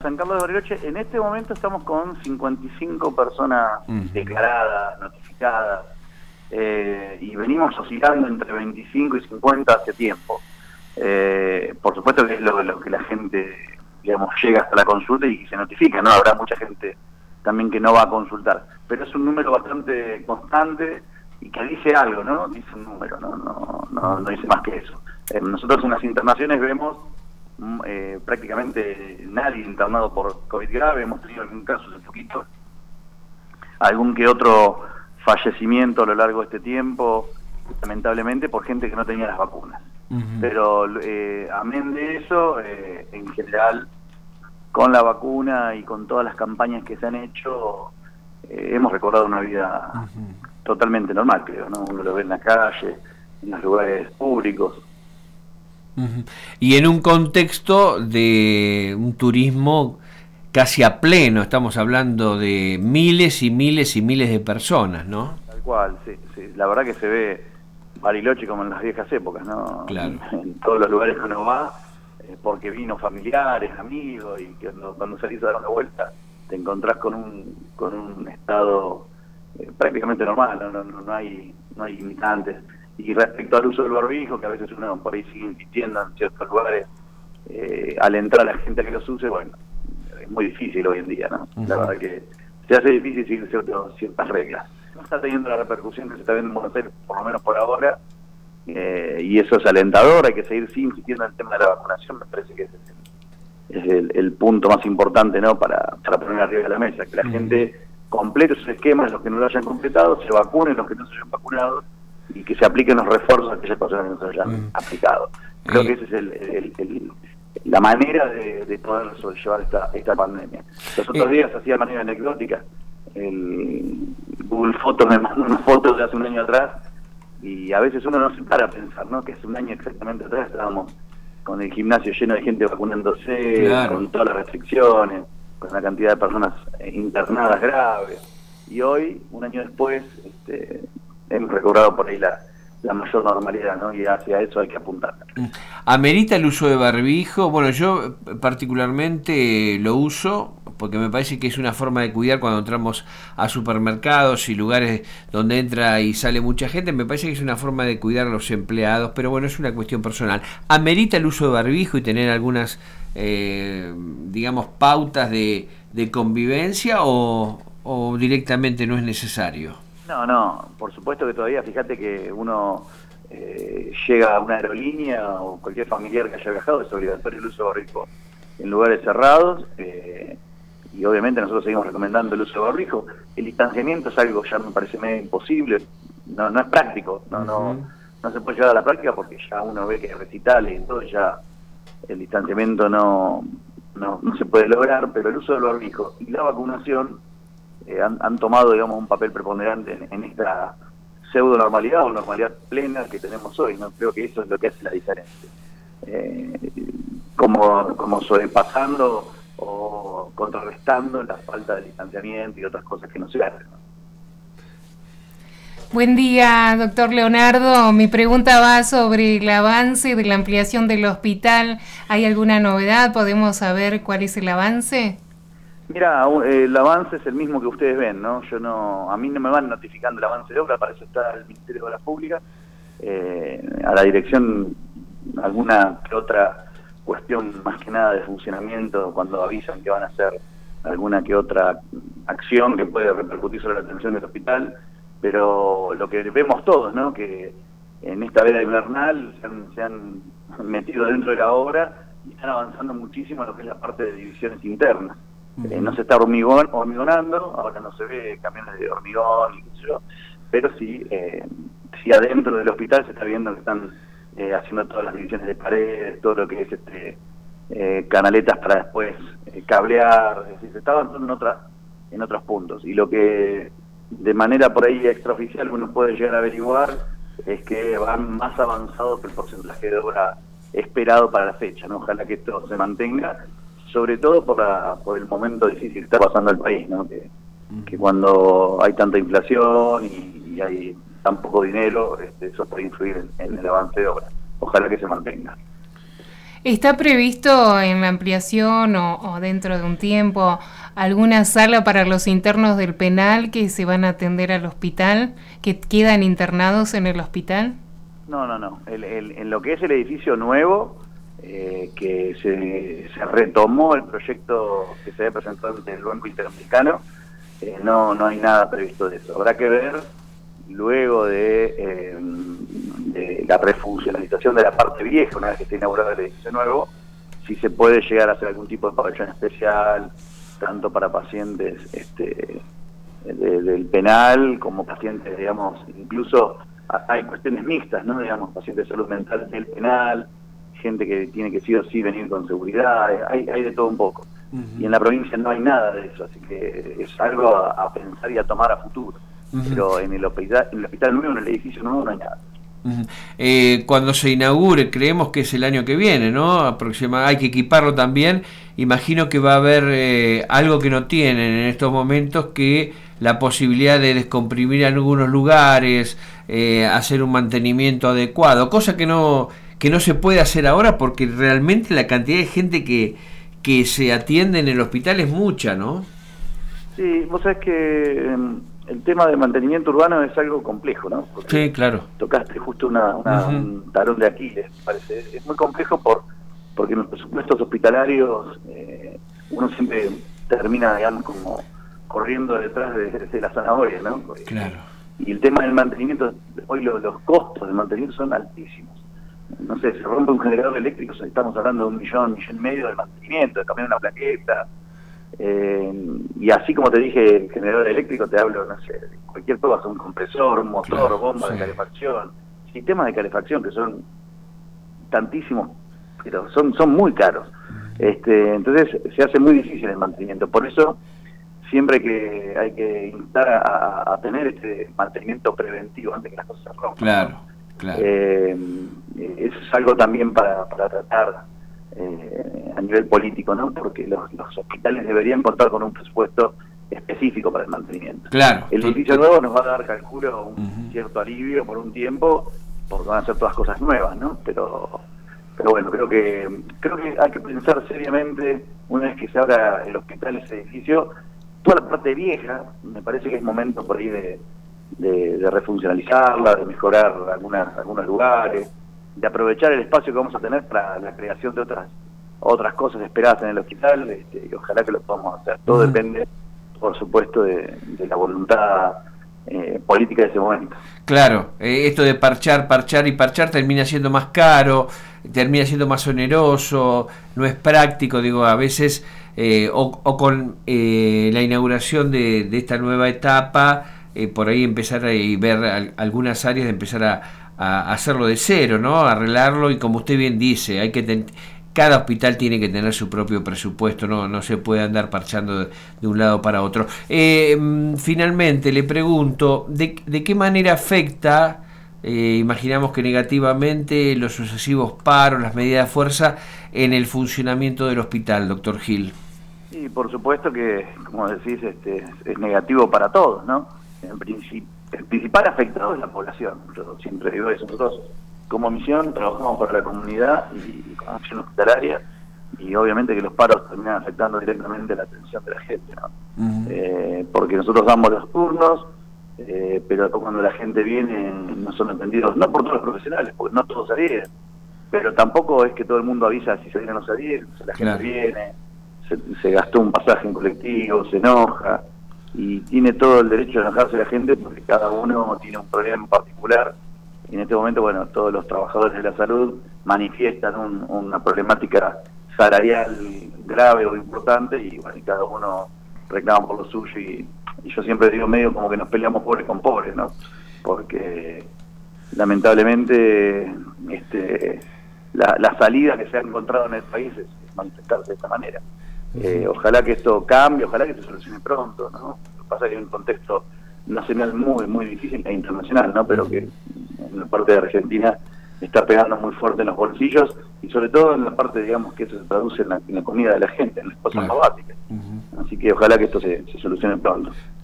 San Carlos de Bariloche, en este momento estamos con 55 personas declaradas, notificadas, y venimos oscilando entre 25 y 50 hace tiempo. Por supuesto que es lo que la gente, digamos, llega hasta la consulta y se notifica, ¿no? Habrá mucha gente también que no va a consultar, pero es un número bastante constante y que dice algo, ¿no? Dice un número, no dice más que eso. Nosotros en las internaciones vemos prácticamente nadie internado por COVID grave. Hemos tenido algún caso hace poquito, algún que otro fallecimiento a lo largo de este tiempo, lamentablemente por gente que no tenía las vacunas. Pero amén de eso, en general, con la vacuna y con todas las campañas que se han hecho, hemos recordado una vida totalmente normal, creo, ¿no? Uno lo ve en la calle, en los lugares públicos. Y en un contexto de un turismo casi a pleno, estamos hablando de miles y miles y miles de personas, ¿no? Tal cual, sí. La verdad que se ve Bariloche como en las viejas épocas, ¿no? Claro. En todos los lugares que uno va, porque vino familiares, amigos, y que cuando salís a dar una vuelta te encontrás con un estado prácticamente normal, no hay limitantes. Y respecto al uso del barbijo, que a veces uno por ahí sigue insistiendo en ciertos lugares, alentar a la gente a que los use, bueno, es muy difícil hoy en día, ¿no? La verdad que se hace difícil seguir ciertas reglas. No está teniendo la repercusión que se está viendo en Buenos Aires, por lo menos por ahora, y eso es alentador. Hay que seguir insistiendo en el tema de la vacunación. Me parece que es el punto más importante, ¿no? Para poner arriba de la mesa, que la gente complete sus esquemas, los que no lo hayan completado, se vacunen los que no se hayan vacunado, y que se apliquen los refuerzos a aquellas personas que no se hayan aplicado. Creo que esa es la manera de poder sobrellevar esta pandemia. Los otros días hacía de manera anecdótica, el Google Fotos me mandó unas fotos de hace un año atrás, y a veces uno no se para a pensar, ¿no? Que hace un año exactamente atrás estábamos con el gimnasio lleno de gente vacunándose, claro, con todas las restricciones, con una cantidad de personas internadas graves, y hoy, un año después, hemos recobrado por ahí la mayor normalidad, ¿no? Y hacia eso hay que apuntar. ¿Amerita el uso de barbijo? Bueno, yo particularmente lo uso porque me parece que es una forma de cuidar cuando entramos a supermercados y lugares donde entra y sale mucha gente. Me parece que es una forma de cuidar a los empleados, pero bueno, es una cuestión personal. ¿Amerita el uso de barbijo y tener algunas, digamos, pautas de convivencia o directamente no es necesario? No, por supuesto que todavía, fíjate que uno llega a una aerolínea o cualquier familiar que haya viajado, es obligatorio el uso de barbijo en lugares cerrados, y obviamente nosotros seguimos recomendando el uso de barbijo. El distanciamiento es algo que ya me parece medio imposible, no es práctico, no se puede llevar a la práctica porque ya uno ve que hay recitales y todo, ya el distanciamiento no se puede lograr, pero el uso del barbijo y la vacunación han tomado, digamos, un papel preponderante en esta pseudo normalidad o normalidad plena que tenemos hoy, ¿no? Creo que eso es lo que hace la diferencia. Como sobrepasando o contrarrestando la falta de distanciamiento y otras cosas que no se hacen, ¿no? Buen día, doctor Leonardo. Mi pregunta va sobre el avance de la ampliación del hospital. ¿Hay alguna novedad? ¿Podemos saber cuál es el avance? Mira, el avance es el mismo que ustedes ven, ¿no? A mí no me van notificando el avance de obra, para eso está el Ministerio de Obras Públicas. A la dirección, alguna que otra cuestión más que nada de funcionamiento, cuando avisan que van a hacer alguna que otra acción que puede repercutir sobre la atención del hospital, pero lo que vemos todos, ¿no? Que en esta veda invernal se han metido dentro de la obra y están avanzando muchísimo en lo que es la parte de divisiones internas. No se está hormigonando, ahora no se ve camiones de hormigón y qué sé yo, pero sí adentro del hospital se está viendo que están haciendo todas las divisiones de paredes, todo lo que es canaletas para después cablear, es decir, se está avanzando en otros puntos, y lo que de manera por ahí extraoficial uno puede llegar a averiguar es que van más avanzados que el porcentaje de obra esperado para la fecha, ¿no? Ojalá que esto se mantenga, sobre todo por el momento difícil que está pasando el país, ¿no? Que cuando hay tanta inflación y hay tan poco dinero, eso puede influir en el avance de obra. Ojalá que se mantenga. ¿Está previsto en la ampliación o dentro de un tiempo alguna sala para los internos del penal que se van a atender al hospital, que quedan internados en el hospital? No. En lo que es el edificio nuevo, que se retomó el proyecto que se había presentado ante el Banco Interamericano, no hay nada previsto de eso. Habrá que ver luego de la refuncionalización de la parte vieja, una vez que esté inaugurado el edificio nuevo, si se puede llegar a hacer algún tipo de pabellón especial, tanto para pacientes del penal como pacientes, digamos, incluso hay cuestiones mixtas, ¿no? Digamos, pacientes de salud mental del penal, gente que tiene que sí o sí venir con seguridad, hay de todo un poco. Y en la provincia no hay nada de eso, así que es algo a pensar y a tomar a futuro. Pero en el hospital nuevo, en el edificio nuevo, no hay nada. Cuando se inaugure, creemos que es el año que viene, ¿no? Hay que equiparlo también. Imagino que va a haber algo que no tienen en estos momentos, que la posibilidad de descomprimir algunos lugares, hacer un mantenimiento adecuado, cosa que no se puede hacer ahora, porque realmente la cantidad de gente que se atiende en el hospital es mucha, ¿no? Sí, vos sabés que el tema de mantenimiento urbano es algo complejo, ¿no? Porque sí, claro. Tocaste justo un talón de Aquiles, parece. Es muy complejo porque en los presupuestos hospitalarios uno siempre termina, digamos, como corriendo detrás de la zanahoria, ¿no? Claro. Y el tema del mantenimiento, hoy los costos de mantenimiento son altísimos. No sé, se rompe un generador eléctrico, estamos hablando de 1 millón y medio de mantenimiento, de cambiar una plaqueta. Y así como te dije, el generador eléctrico, te hablo, no sé, de cualquier cosa, un compresor, un motor, claro, bomba de calefacción, sistemas de calefacción que son tantísimos, pero son muy caros. Entonces se hace muy difícil el mantenimiento. Por eso siempre hay que instar a tener este mantenimiento preventivo antes que las cosas se rompan. Claro, claro. Eso es algo también para tratar a nivel político, ¿no? Porque los hospitales deberían contar con un presupuesto específico para el mantenimiento. Claro. El edificio nuevo nos va a dar, calculo, un cierto alivio por un tiempo, porque van a ser todas cosas nuevas, ¿no? Pero bueno, creo que hay que pensar seriamente, una vez que se abra el hospital, ese edificio, toda la parte vieja, me parece que es momento por ahí de refuncionalizarla, de mejorar algunos lugares, de aprovechar el espacio que vamos a tener para la creación de otras cosas esperadas en el hospital, y ojalá que lo podamos hacer. Todo depende, por supuesto, de la voluntad política de ese momento. Claro, esto de parchar termina siendo más caro, termina siendo más oneroso, no es práctico, digo, a veces, o con la inauguración de esta nueva etapa, por ahí empezar a ver algunas áreas, de empezar a hacerlo de cero, ¿no? Arreglarlo, y como usted bien dice, cada hospital tiene que tener su propio presupuesto, no se puede andar parchando de un lado para otro. Finalmente le pregunto, ¿de qué manera afecta, imaginamos que negativamente, los sucesivos paros, las medidas de fuerza en el funcionamiento del hospital, doctor Gil? Y por supuesto que, como decís, es negativo para todos, ¿no? En principio, el principal afectado es la población. Yo siempre digo eso. Nosotros, como misión, trabajamos para la comunidad y con acción hospitalaria, y obviamente que los paros terminan afectando directamente la atención de la gente, ¿no? Porque nosotros damos los turnos, pero cuando la gente viene no son atendidos, no por todos los profesionales, porque no todos se adhieren, pero tampoco es que todo el mundo avisa si se viene o no se adhiere. La gente viene, se gastó un pasaje en colectivo, se enoja, y tiene todo el derecho de enojarse la gente, porque cada uno tiene un problema en particular. Y en este momento, bueno, todos los trabajadores de la salud manifiestan una problemática salarial grave o importante, y bueno, y cada uno reclama por lo suyo, y yo siempre digo, medio como que nos peleamos pobre con pobre, ¿no? Porque lamentablemente la salida que se ha encontrado en el país es manifestarse de esta manera. Ojalá que esto cambie, ojalá que se solucione pronto, ¿no? Lo que pasa es que hay un contexto nacional muy difícil e internacional, ¿no? Pero que en la parte de Argentina está pegando muy fuerte en los bolsillos, y sobre todo en la parte, digamos, que eso se traduce en la comida de la gente, en las cosas más básicas. Así que ojalá que esto se solucione pronto.